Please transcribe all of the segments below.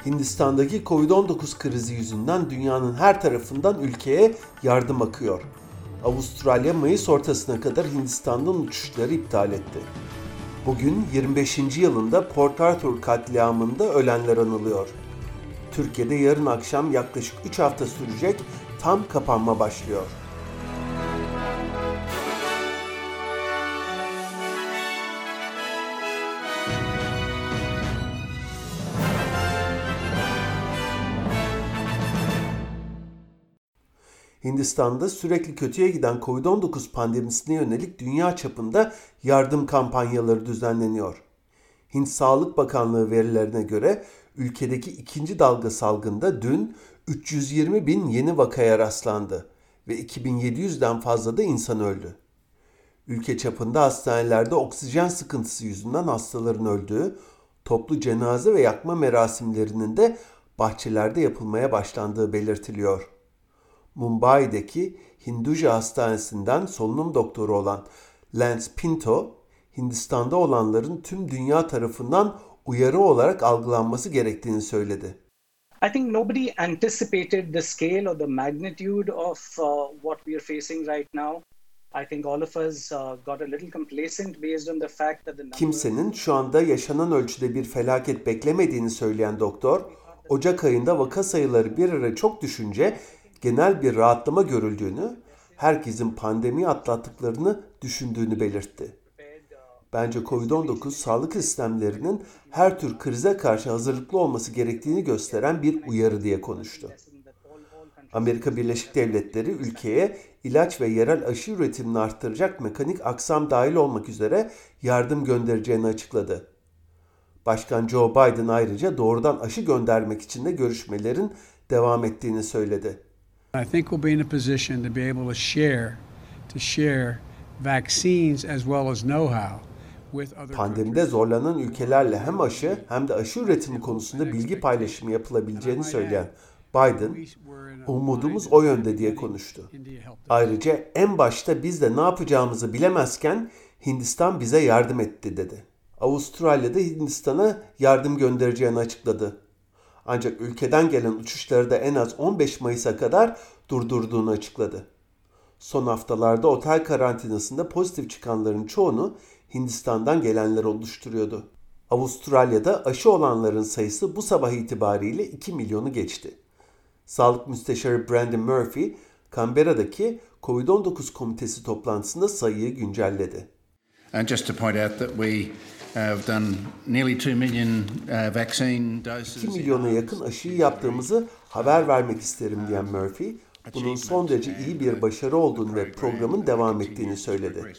Hindistan'daki Covid-19 krizi yüzünden dünyanın her tarafından ülkeye yardım akıyor. Avustralya Mayıs ortasına kadar Hindistan'dan uçuşları iptal etti. Bugün 25. yılında Port Arthur katliamında ölenler anılıyor. Türkiye'de yarın akşam yaklaşık 3 hafta sürecek tam kapanma başlıyor. Hindistan'da sürekli kötüye giden Covid-19 pandemisine yönelik dünya çapında yardım kampanyaları düzenleniyor. Hint Sağlık Bakanlığı verilerine göre ülkedeki ikinci dalga salgında dün 320 bin yeni vakaya rastlandı ve 2700'den fazla da insan öldü. Ülke çapında hastanelerde oksijen sıkıntısı yüzünden hastaların öldüğü, toplu cenaze ve yakma merasimlerinin de bahçelerde yapılmaya başlandığı belirtiliyor. Mumbai'deki Hinduja Hastanesi'nden solunum doktoru olan Lance Pinto, Hindistan'da olanların tüm dünya tarafından uyarı olarak algılanması gerektiğini söyledi. I think nobody anticipated the scale or the magnitude of what we are facing right now. I think all of us got a little complacent based on the fact that the numbers... Kimsenin şu anda yaşanan ölçüde bir felaket beklemediğini söyleyen doktor, Ocak ayında vaka sayıları bir ara çok düşünce genel bir rahatlama görüldüğünü, herkesin pandemiyi atlattıklarını düşündüğünü belirtti. Bence Covid-19 sağlık sistemlerinin her tür krize karşı hazırlıklı olması gerektiğini gösteren bir uyarı diye konuştu. Amerika Birleşik Devletleri ülkeye ilaç ve yerel aşı üretimini arttıracak mekanik aksam dahil olmak üzere yardım göndereceğini açıkladı. Başkan Joe Biden ayrıca doğrudan aşı göndermek için de görüşmelerin devam ettiğini söyledi. I think we'll be in a position to be able to share vaccines as well as know-how with other Pandemide zorlanan ülkelerle hem aşı hem de aşı üretimi konusunda bilgi paylaşımı yapılabileceğini söyleyen Biden, umudumuz o yönde diye konuştu. Ayrıca en başta biz de ne yapacağımızı bilemezken Hindistan bize yardım etti dedi. Avustralya'da Hindistan'a yardım göndereceğini açıkladı. Ancak ülkeden gelen uçuşları da en az 15 Mayıs'a kadar durdurduğunu açıkladı. Son haftalarda otel karantinasında pozitif çıkanların çoğunu Hindistan'dan gelenler oluşturuyordu. Avustralya'da aşı olanların sayısı bu sabah itibariyle 2 milyonu geçti. Sağlık Müsteşarı Brendan Murphy, Canberra'daki Covid-19 komitesi toplantısında sayıyı güncelledi. And just to point out that we have done nearly 2 million vaccine doses. 2 milyona yakın aşıyı yaptığımızı haber vermek isterim diyen Murphy, bunun son derece iyi bir başarı olduğunu ve programın devam ettiğini söyledi.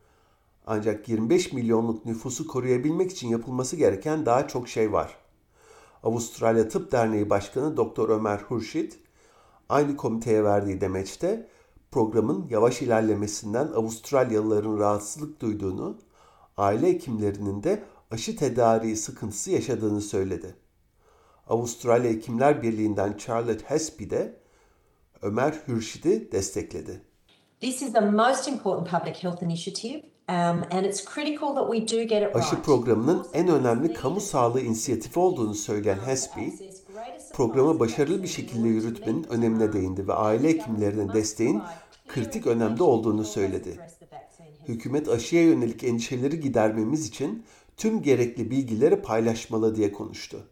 Ancak 25 milyonluk nüfusu koruyabilmek için yapılması gereken daha çok şey var. Avustralya Tıp Derneği Başkanı Dr. Ömer Hurşit, aynı komiteye verdiği demeçte programın yavaş ilerlemesinden Avustralyalıların rahatsızlık duyduğunu, aile hekimlerinin de aşı tedariği sıkıntısı yaşadığını söyledi. Avustralya Hekimler Birliği'nden Charlotte Hesby de Ömer Hurşit'i destekledi. This is the most important public health initiative and it's critical that we do get it right. Aşı programının en önemli kamu sağlığı inisiyatifi olduğunu söyleyen Hesby, programı başarılı bir şekilde yürütmenin önemine değindi ve aile hekimlerine desteğin kritik önemde olduğunu söyledi. Hükümet aşıya yönelik endişeleri gidermemiz için tüm gerekli bilgileri paylaşmalı diye konuştu.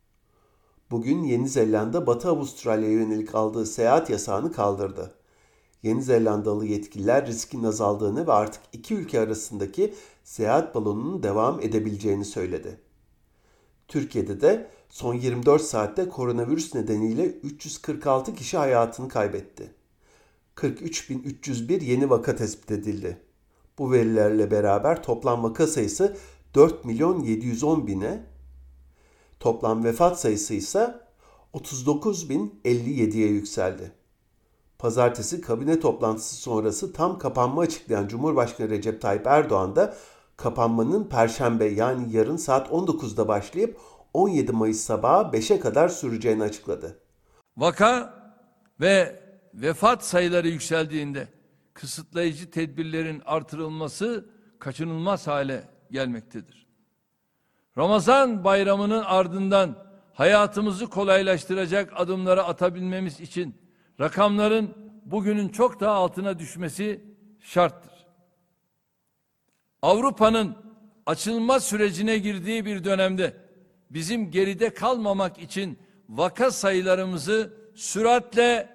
Bugün Yeni Zelanda, Batı Avustralya'ya yönelik aldığı seyahat yasağını kaldırdı. Yeni Zelandalı yetkililer riskin azaldığını ve artık iki ülke arasındaki seyahat balonunun devam edebileceğini söyledi. Türkiye'de de son 24 saatte koronavirüs nedeniyle 346 kişi hayatını kaybetti. 43.301 yeni vaka tespit edildi. Bu verilerle beraber toplam vaka sayısı 4.710.000'e, toplam vefat sayısı ise 39.057'ye yükseldi. Pazartesi kabine toplantısı sonrası tam kapanma açıklayan Cumhurbaşkanı Recep Tayyip Erdoğan da kapanmanın Perşembe yani yarın saat 19'da başlayıp 17 Mayıs sabahı 5'e kadar süreceğini açıkladı. Vaka ve vefat sayıları yükseldiğinde kısıtlayıcı tedbirlerin artırılması kaçınılmaz hale gelmektedir. Ramazan bayramının ardından hayatımızı kolaylaştıracak adımları atabilmemiz için rakamların bugünün çok daha altına düşmesi şarttır. Avrupa'nın açılma sürecine girdiği bir dönemde bizim geride kalmamak için vaka sayılarımızı süratle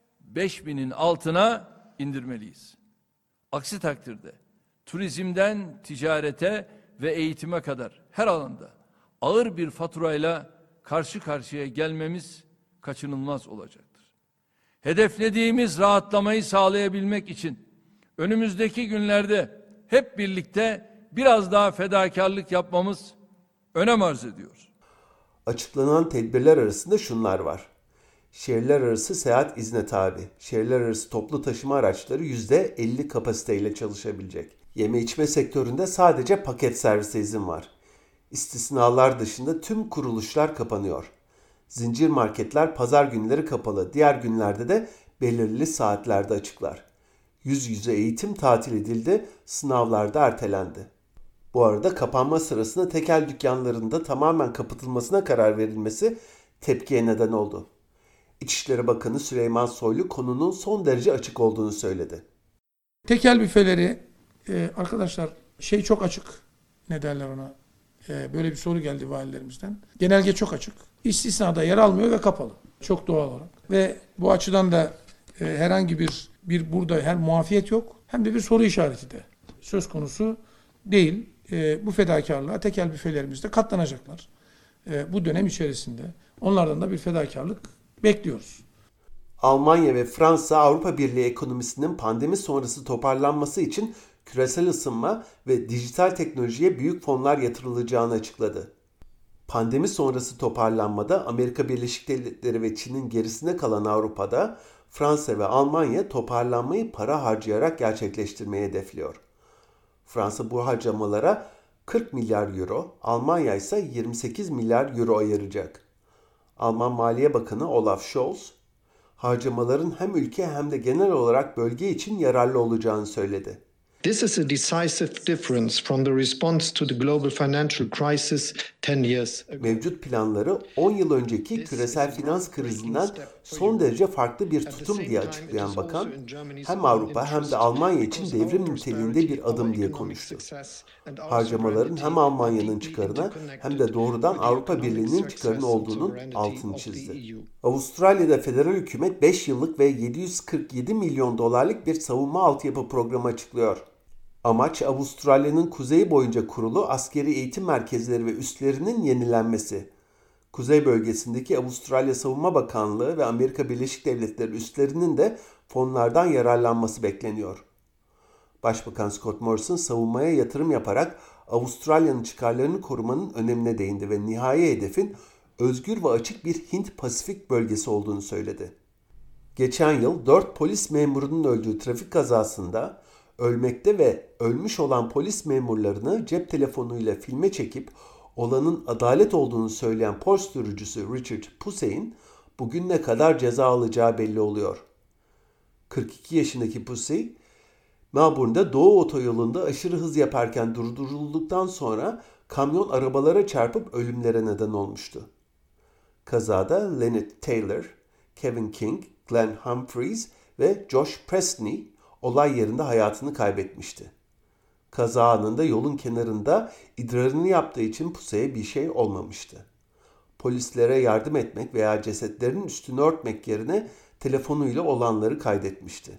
5000'in altına indirmeliyiz. Aksi takdirde turizmden ticarete ve eğitime kadar her alanda ağır bir faturayla karşı karşıya gelmemiz kaçınılmaz olacaktır. Hedeflediğimiz rahatlamayı sağlayabilmek için önümüzdeki günlerde hep birlikte biraz daha fedakarlık yapmamız önem arz ediyor. Açıklanan tedbirler arasında şunlar var. Şehirler arası seyahat izne tabi. Şehirler arası toplu taşıma araçları %50 kapasiteyle çalışabilecek. Yeme içme sektöründe sadece paket servise izin var. İstisnalar dışında tüm kuruluşlar kapanıyor. Zincir marketler pazar günleri kapalı. Diğer günlerde de belirli saatlerde açıklar. Yüz yüze eğitim tatil edildi, sınavlar da ertelendi. Bu arada kapanma sırasında tekel dükkanlarında tamamen kapatılmasına karar verilmesi tepkiye neden oldu. İçişleri Bakanı Süleyman Soylu konunun son derece açık olduğunu söyledi. Tekel büfeleri arkadaşlar çok açık. Ne derler ona? Böyle bir soru geldi valilerimizden. Genelge çok açık. İstisnada yer almıyor ve kapalı. Çok doğal olarak. Ve bu açıdan da herhangi bir burada hem muafiyet yok hem de bir soru işareti de söz konusu değil. Bu fedakarlığa tekel büfelerimiz de katlanacaklar. Bu dönem içerisinde onlardan da bir fedakarlık bekliyoruz. Almanya ve Fransa Avrupa Birliği ekonomisinin pandemi sonrası toparlanması için küresel ısınma ve dijital teknolojiye büyük fonlar yatırılacağını açıkladı. Pandemi sonrası toparlanmada Amerika Birleşik Devletleri ve Çin'in gerisinde kalan Avrupa'da Fransa ve Almanya toparlanmayı para harcayarak gerçekleştirmeyi hedefliyor. Fransa bu harcamalara 40 milyar euro, Almanya ise 28 milyar euro ayıracak. Alman Maliye Bakanı Olaf Scholz, harcamaların hem ülke hem de genel olarak bölge için yararlı olacağını söyledi. This is a decisive difference from the response to the global financial crisis 10 years ago. Mevcut planları 10 yıl önceki küresel finans krizinden son derece farklı bir tutum diye açıklayan bakan, hem Avrupa hem de Almanya için devrim niteliğinde bir adım diye konuştu. Harcamaların hem Almanya'nın çıkarına hem de doğrudan Avrupa Birliği'nin çıkarına olduğunun altını çizdi. Avustralya'da federal hükümet 5 yıllık ve 747 milyon dolarlık bir savunma altyapı programı açıklıyor. Amaç Avustralya'nın kuzeyi boyunca kurulu askeri eğitim merkezleri ve üslerinin yenilenmesi. Kuzey bölgesindeki Avustralya Savunma Bakanlığı ve Amerika Birleşik Devletleri üslerinin de fonlardan yararlanması bekleniyor. Başbakan Scott Morrison savunmaya yatırım yaparak Avustralya'nın çıkarlarını korumanın önemine değindi ve nihai hedefin özgür ve açık bir Hint-Pasifik bölgesi olduğunu söyledi. Geçen yıl 4 polis memurunun öldüğü trafik kazasında ölmekte ve ölmüş olan polis memurlarını cep telefonuyla filme çekip olanın adalet olduğunu söyleyen polis sürücüsü Richard Pusey'in bugün ne kadar ceza alacağı belli oluyor. 42 yaşındaki Pusey, Melbourne'da Doğu Otoyolu'nda aşırı hız yaparken durdurulduktan sonra kamyon arabalara çarpıp ölümlere neden olmuştu. Kazada Leonard Taylor, Kevin King, Glenn Humphreys ve Josh Presney olay yerinde hayatını kaybetmişti. Kaza anında yolun kenarında idrarını yaptığı için Pusey'e bir şey olmamıştı. Polislere yardım etmek veya cesetlerin üstünü örtmek yerine telefonuyla olanları kaydetmişti.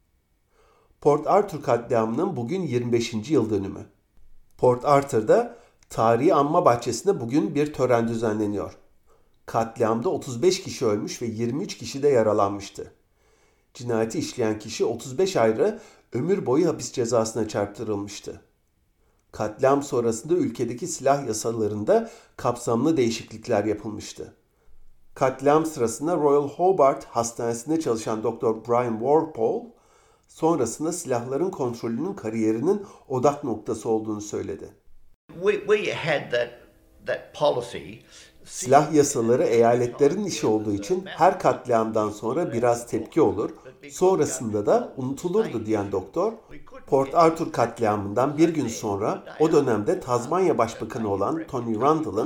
Port Arthur katliamının bugün 25. yıl dönümü. Port Arthur'da tarihi anma bahçesinde bugün bir tören düzenleniyor. Katliamda 35 kişi ölmüş ve 23 kişi de yaralanmıştı. Cinayeti işleyen kişi 35 ayrı ömür boyu hapis cezasına çarptırılmıştı. Katliam sonrasında ülkedeki silah yasalarında kapsamlı değişiklikler yapılmıştı. Katliam sırasında Royal Hobart Hastanesi'nde çalışan Dr. Brian Walpole, sonrasında silahların kontrolünün kariyerinin odak noktası olduğunu söyledi. We had that policy. Silah yasaları eyaletlerin işi olduğu için her katliamdan sonra biraz tepki olur, sonrasında da unutulurdu diyen doktor, Port Arthur katliamından bir gün sonra o dönemde Tazmanya Başbakanı olan Tony Randall'ın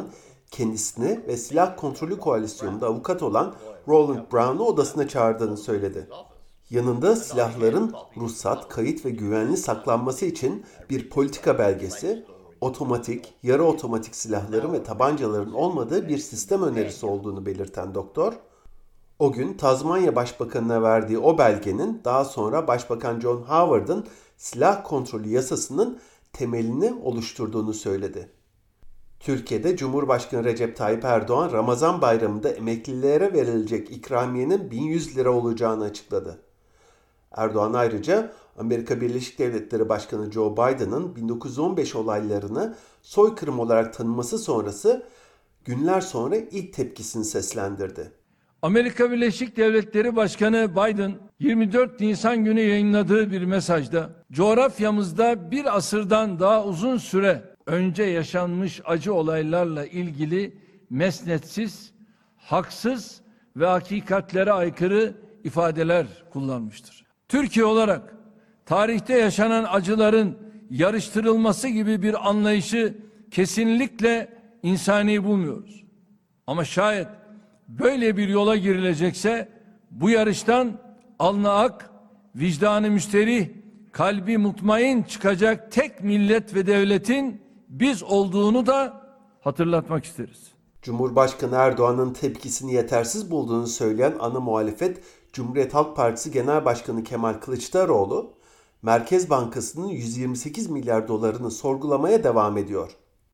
kendisini ve silah kontrolü koalisyonunda avukat olan Roland Brown'u odasına çağırdığını söyledi. Yanında silahların ruhsat, kayıt ve güvenli saklanması için bir politika belgesi, otomatik, yarı otomatik silahların ve tabancaların olmadığı bir sistem önerisi olduğunu belirten doktor, o gün Tazmanya Başbakanı'na verdiği o belgenin daha sonra Başbakan John Howard'ın silah kontrolü yasasının temelini oluşturduğunu söyledi. Türkiye'de Cumhurbaşkanı Recep Tayyip Erdoğan Ramazan bayramında emeklilere verilecek ikramiyenin 1100 lira olacağını açıkladı. Erdoğan ayrıca Amerika Birleşik Devletleri Başkanı Joe Biden'ın 1915 olaylarını soykırım olarak tanıması sonrası günler sonra ilk tepkisini seslendirdi. Amerika Birleşik Devletleri Başkanı Biden 24 Nisan günü yayınladığı bir mesajda coğrafyamızda bir asırdan daha uzun süre önce yaşanmış acı olaylarla ilgili mesnetsiz, haksız ve hakikatlere aykırı ifadeler kullanmıştır. Türkiye olarak tarihte yaşanan acıların yarıştırılması gibi bir anlayışı kesinlikle insani bulmuyoruz. Ama şayet böyle bir yola girilecekse bu yarıştan alnı ak, vicdanı müsterih, kalbi mutmain çıkacak tek millet ve devletin biz olduğunu da hatırlatmak isteriz. Cumhurbaşkanı Erdoğan'ın tepkisini yetersiz bulduğunu söyleyen ana muhalefet Cumhuriyet Halk Partisi Genel Başkanı Kemal Kılıçdaroğlu, Merkez Bankası'nın 128 milyar dolarını sorgulamaya devam ediyor.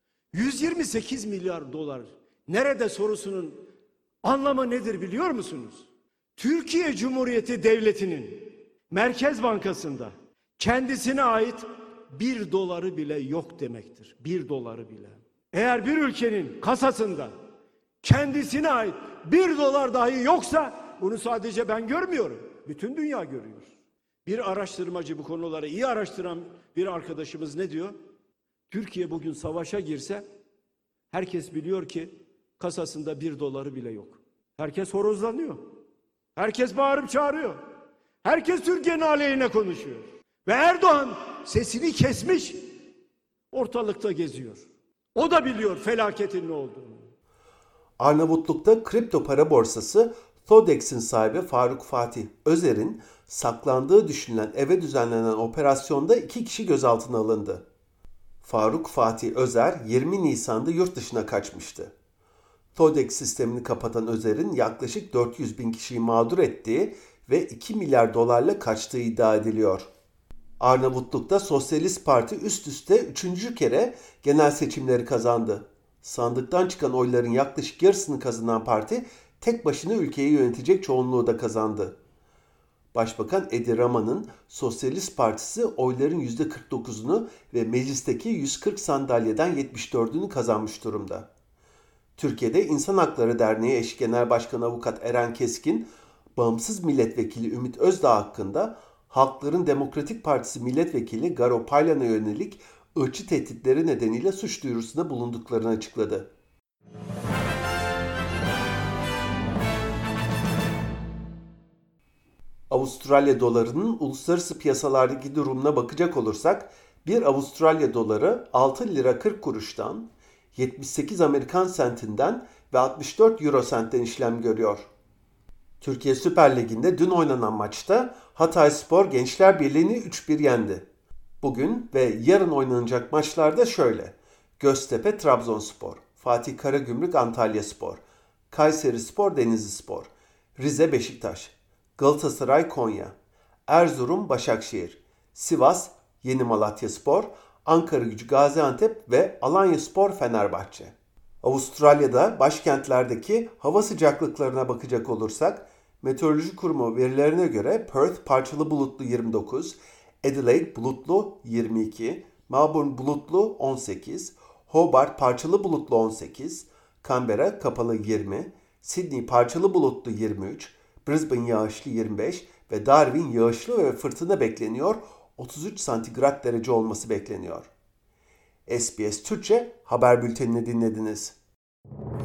128 milyar dolar nerede sorusunun anlamı nedir biliyor musunuz? Türkiye Cumhuriyeti Devleti'nin Merkez Bankası'nda kendisine ait 1 doları bile yok demektir. 1 doları bile. Eğer bir ülkenin kasasında kendisine ait 1 dolar dahi yoksa bunu sadece ben görmüyorum. Bütün dünya görüyor. Bir araştırmacı, bu konuları iyi araştıran bir arkadaşımız ne diyor? Türkiye bugün savaşa girse herkes biliyor ki kasasında 1 doları bile yok. Herkes horozlanıyor. Herkes bağırıp çağırıyor. Herkes Türkiye'nin aleyhine konuşuyor. Ve Erdoğan sesini kesmiş, ortalıkta geziyor. O da biliyor felaketin ne olduğunu. Arnavutluk'ta kripto para borsası Thodex'in sahibi Faruk Fatih Özer'in saklandığı düşünülen eve düzenlenen operasyonda 2 kişi gözaltına alındı. Faruk Fatih Özer 20 Nisan'da yurt dışına kaçmıştı. Thodex sistemini kapatan Özer'in yaklaşık 400 bin kişiyi mağdur ettiği ve 2 milyar dolarla kaçtığı iddia ediliyor. Arnavutluk'ta Sosyalist Parti üst üste 3. kere genel seçimleri kazandı. Sandıktan çıkan oyların yaklaşık yarısını kazanan parti tek başına ülkeyi yönetecek çoğunluğu da kazandı. Başbakan Edi Rama'nın Sosyalist Partisi oyların %49'unu ve meclisteki 140 sandalyeden 74'ünü kazanmış durumda. Türkiye'de İnsan Hakları Derneği eş genel başkanı avukat Eren Keskin, bağımsız milletvekili Ümit Özdağ hakkında Halkların Demokratik Partisi milletvekili Garo Paylan'a yönelik ırkçı tehditleri nedeniyle suç duyurusunda bulunduklarını açıkladı. Avustralya dolarının uluslararası piyasalardaki durumuna bakacak olursak, bir Avustralya doları 6 lira 40 kuruştan, 78 Amerikan sentinden ve 64 Euro sentten işlem görüyor. Türkiye Süper Ligi'nde dün oynanan maçta Hatayspor Gençler Birliği'ni 3-1 yendi. Bugün ve yarın oynanacak maçlarda şöyle: Göztepe Trabzonspor, Fatih Karagümrük Antalyaspor, Kayserispor Denizlispor, Rize Beşiktaş, Galatasaray Konya, Erzurum Başakşehir, Sivas Yeni Malatyaspor, Ankaragücü Gaziantep ve Alanyaspor Fenerbahçe. Avustralya'da başkentlerdeki hava sıcaklıklarına bakacak olursak, Meteoroloji Kurumu verilerine göre Perth parçalı bulutlu 29, Adelaide bulutlu 22, Melbourne bulutlu 18, Hobart parçalı bulutlu 18, Canberra kapalı 20, Sydney parçalı bulutlu 23, Brisbane yağışlı 25 ve Darwin yağışlı ve fırtına bekleniyor, 33 santigrat derece olması bekleniyor. SBS Türkçe haber bültenini dinlediniz.